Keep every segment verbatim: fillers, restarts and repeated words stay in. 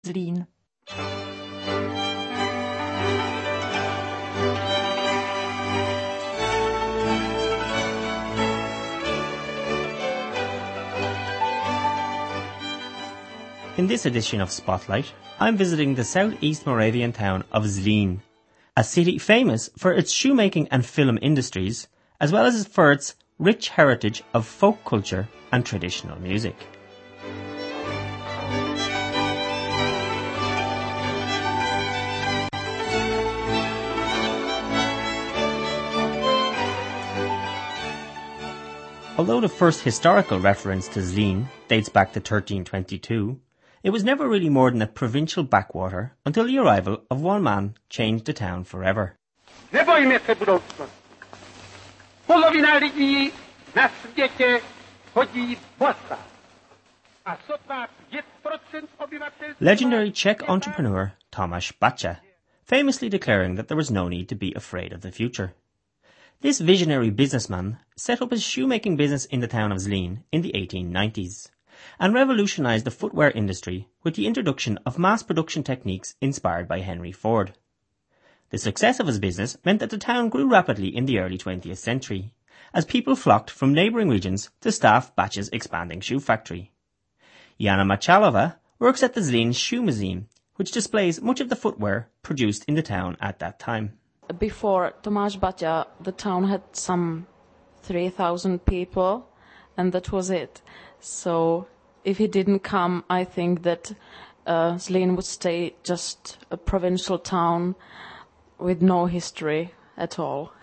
Zlín. In this edition of Spotlight, I'm visiting the southeast Moravian town of Zlín, a city famous for its shoemaking and film industries, as well as for its rich heritage of folk culture and traditional music. Although the first historical reference to Zlín dates back to thirteen twenty-two, it was never really more than a provincial backwater until the arrival of one man changed the town forever. Legendary Czech entrepreneur Tomáš Bata, famously declaring that there was no need to be afraid of the future. This visionary businessman set up his shoemaking business in the town of Zlín in the eighteen nineties and revolutionized the footwear industry with the introduction of mass production techniques inspired by Henry Ford. The success of his business meant that the town grew rapidly in the early twentieth century, as people flocked from neighbouring regions to staff Bata's expanding shoe factory. Jana Machalova works at the Zlín Shoe Museum, which displays much of the footwear produced in the town at that time. Before Tomáš Bata, the town had some three thousand people, and that was it. So if he didn't come, I think that uh, Zlín would stay just a provincial town with no history at all.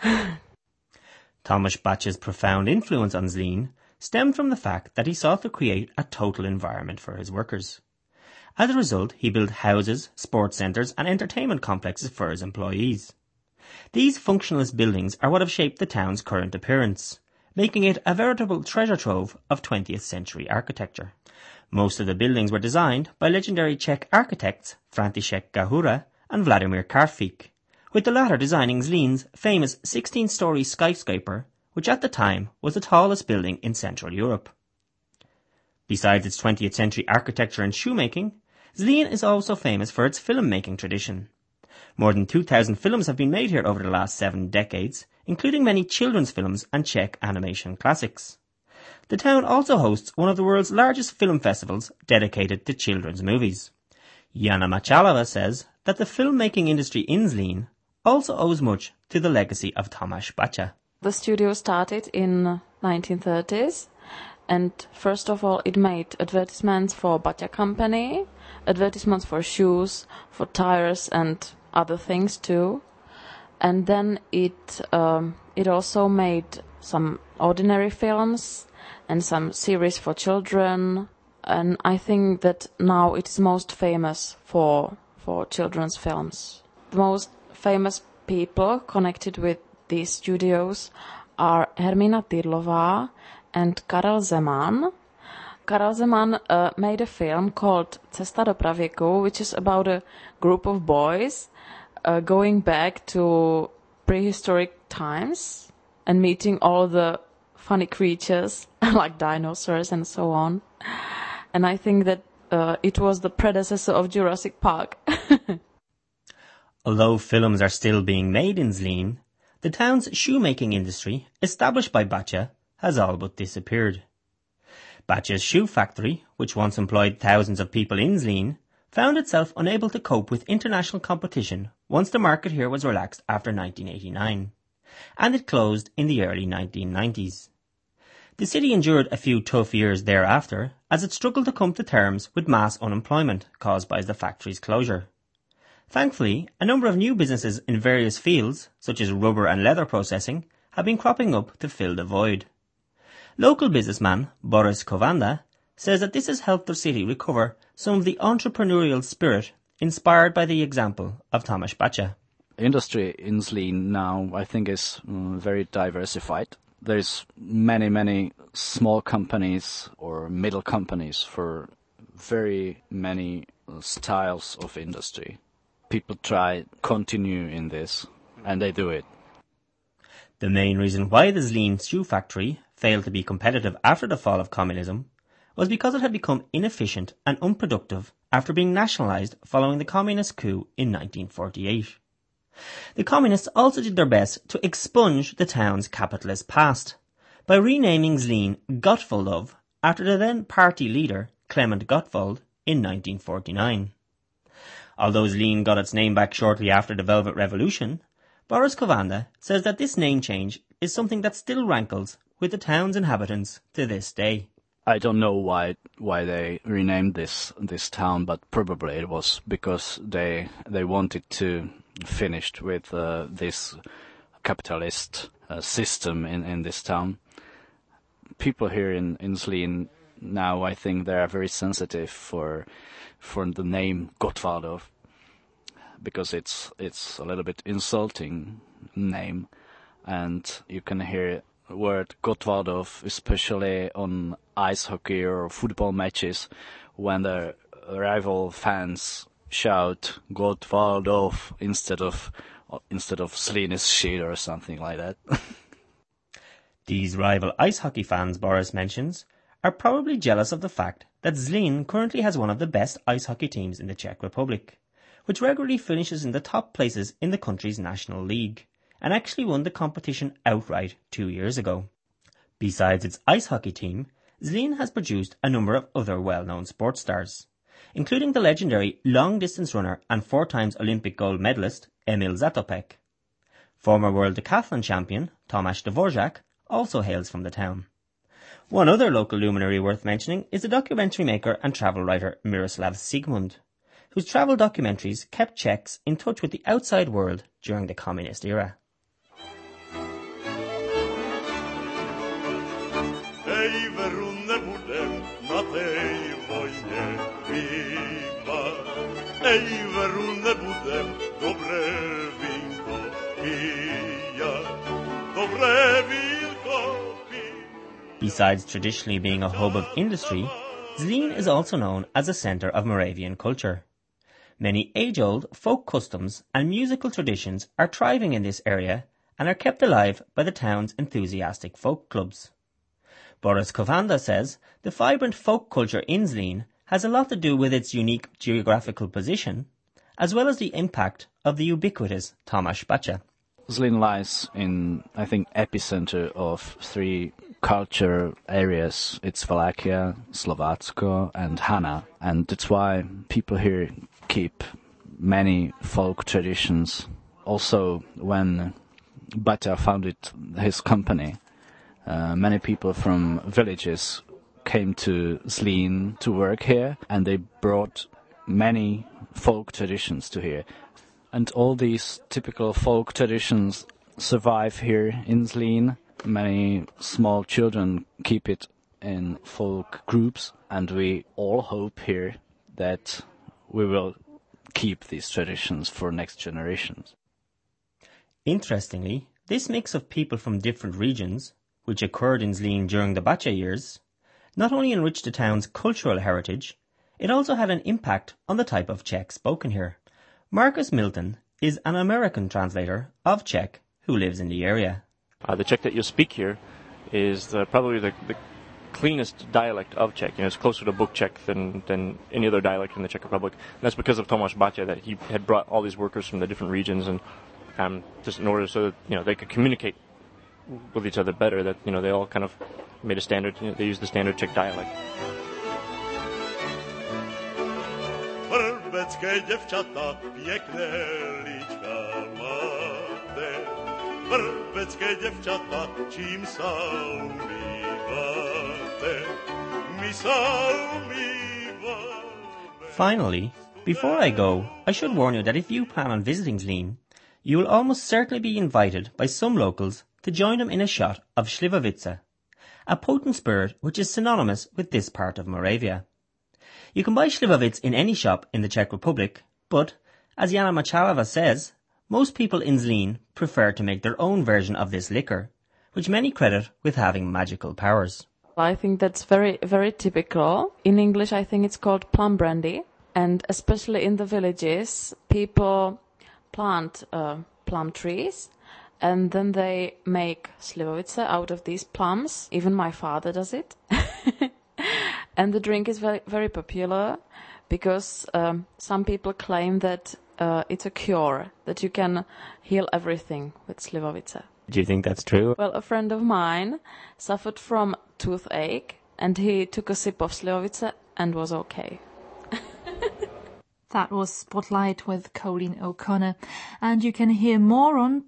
Tomáš Bata's profound influence on Zlín stemmed from the fact that he sought to create a total environment for his workers. As a result, he built houses, sports centres and entertainment complexes for his employees. These functionalist buildings are what have shaped the town's current appearance, making it a veritable treasure trove of twentieth century architecture. Most of the buildings were designed by legendary Czech architects František Gahura and Vladimir Karfík, with the latter designing Zlín's famous sixteen-storey skyscraper, which at the time was the tallest building in Central Europe. Besides its twentieth century architecture and shoemaking, Zlín is also famous for its film-making tradition. More than two thousand films have been made here over the last seven decades, including many children's films and Czech animation classics. The town also hosts one of the world's largest film festivals dedicated to children's movies. Jana Machalova says that the filmmaking industry in Zlín also owes much to the legacy of Tomáš Bata. The studio started in nineteen thirties, and first of all it made advertisements for Bata company, advertisements for shoes, for tires and other things too. And then it um, it also made some ordinary films and some series for children. And I think that now it is most famous for for children's films. The most famous people connected with these studios are Hermína Tyrlová and Karel Zeman. Karel Zeman uh, made a film called Cesta do pravěku, which is about a group of boys uh, going back to prehistoric times and meeting all the funny creatures like dinosaurs and so on. And I think that uh, it was the predecessor of Jurassic Park. Although films are still being made in Zlín, the town's shoemaking industry, established by Bata, has all but disappeared. Bata's shoe factory, which once employed thousands of people in Zlín, found itself unable to cope with international competition once the market here was relaxed after nineteen eighty-nine, and it closed in the early nineteen nineties. The city endured a few tough years thereafter as it struggled to come to terms with mass unemployment caused by the factory's closure. Thankfully, a number of new businesses in various fields, such as rubber and leather processing, have been cropping up to fill the void. Local businessman Boris Kovanda says that this has helped the city recover some of the entrepreneurial spirit inspired by the example of Tomáš Bata. Industry in Zlín now, I think, is um, very diversified. There's many, many small companies or middle companies for very many uh, styles of industry. People try continue in this, and they do it. The main reason why the Zlín shoe factory failed to be competitive after the fall of communism was because it had become inefficient and unproductive after being nationalised following the communist coup in nineteen forty-eight. The communists also did their best to expunge the town's capitalist past by renaming Zlín Gottwaldov after the then party leader Klement Gottwald in nineteen forty-nine. Although Zlín got its name back shortly after the Velvet Revolution, Boris Kovanda says that this name change is something that still rankles with the town's inhabitants to this day. I don't know why why they renamed this this town, but probably it was because they they wanted to finish with uh, this capitalist uh, system in, in this town. People here in, in Zlín now, I think they are very sensitive for for the name Gottwaldov, because it's it's a little bit insulting name, and you can hear the word Gottwaldov especially on ice hockey or football matches when the rival fans shout Gottwaldov instead of instead of Zlín is shit or something like that. These rival ice hockey fans Boris mentions are probably jealous of the fact that Zlín currently has one of the best ice hockey teams in the Czech Republic, which regularly finishes in the top places in the country's national league, and actually won the competition outright two years ago. Besides its ice hockey team, Zlín has produced a number of other well-known sports stars, including the legendary long-distance runner and four times Olympic gold medalist Emil Zatopek. Former world decathlon champion Tomáš Dvořák also hails from the town. One other local luminary worth mentioning is the documentary maker and travel writer Miroslav Sigmund, whose travel documentaries kept Czechs in touch with the outside world during the communist era. Besides traditionally being a hub of industry, Zlín is also known as a centre of Moravian culture. Many age-old folk customs and musical traditions are thriving in this area and are kept alive by the town's enthusiastic folk clubs. Boris Kovanda says the vibrant folk culture in Zlín has a lot to do with its unique geographical position, as well as the impact of the ubiquitous Tomáš Bácha. Zlín lies in, I think, epicenter of three culture areas. It's Wallachia, Slovácko and Hana, and that's why people here keep many folk traditions. Also, when Báťa founded his company, uh, many people from villages came to Zlín to work here, and they brought many folk traditions to here. And all these typical folk traditions survive here in Zlín. Many small children keep it in folk groups, and we all hope here that we will keep these traditions for next generations. Interestingly, this mix of people from different regions, which occurred in Zlín during the Báťa years, not only enriched the town's cultural heritage, it also had an impact on the type of Czech spoken here. Marcus Milton is an American translator of Czech who lives in the area. Uh, the Czech that you speak here is the, probably the, the cleanest dialect of Czech. You know, it's closer to book Czech than, than any other dialect in the Czech Republic. And that's because of Tomáš Báťa, that he had brought all these workers from the different regions, and um, just in order so that, you know, they could communicate with each other better, that, you know, they all kind of made a standard, you know, they used the standard Czech dialect. Vrbecké děvčata, pěkné líčka máte. Vrbecké děvčata, čím sa umýváte? My sa umýváme. Finally, before I go, I should warn you that if you plan on visiting Zlín, you will almost certainly be invited by some locals to join them in a shot of Slivovice, a potent spirit which is synonymous with this part of Moravia. You can buy Slivovice in any shop in the Czech Republic, but, as Jana Machalova says, most people in Zlín prefer to make their own version of this liquor, which many credit with having magical powers. I think that's very, very typical. In English, I think it's called plum brandy. And especially in the villages, people plant uh, plum trees, and then they make Slivovice out of these plums. Even my father does it. And the drink is very, very popular because um, some people claim that uh, it's a cure, that you can heal everything with slivovice. Do you think that's true? Well, a friend of mine suffered from toothache and he took a sip of slivovice and was okay. That was Spotlight with Colleen O'Connor. And you can hear more on